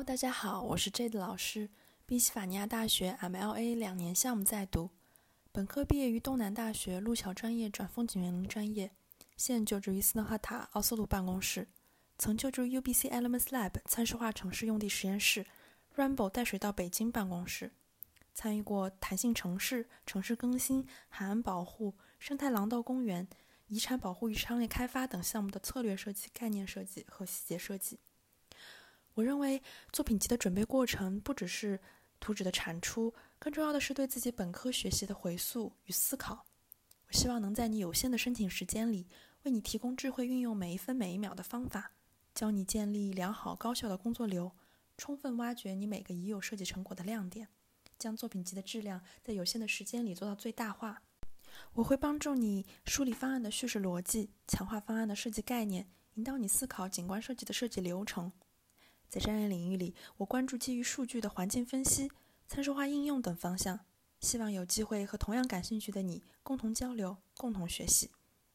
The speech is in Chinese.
Hello， 大家好，我是 Jade 老师，宾夕法尼亚大学 MLA 2年项目在读，本科毕业于东南大学路桥专业转风景园林专业，现就职于斯诺哈塔奥斯陆办公室，曾就职于 UBC Elements Lab 参数化城市用地实验室 Rainbow 带水到北京办公室，参与过弹性城市、城市更新、海岸保护、生态廊道公园、遗产保护与商业开发等项目的策略设计、概念设计和细节设计。我认为作品集的准备过程不只是图纸的产出，更重要的是对自己本科学习的回溯与思考。我希望能在你有限的申请时间里，为你提供智慧运用每一分每一秒的方法，教你建立良好高效的工作流，充分挖掘你每个已有设计成果的亮点，将作品集的质量在有限的时间里做到最大化。我会帮助你梳理方案的叙事逻辑，强化方案的设计概念，引导你思考景观设计的设计流程。在专业领域里，我关注基于数据的环境分析、参数化应用等方向，希望有机会和同样感兴趣的你共同交流、共同学习。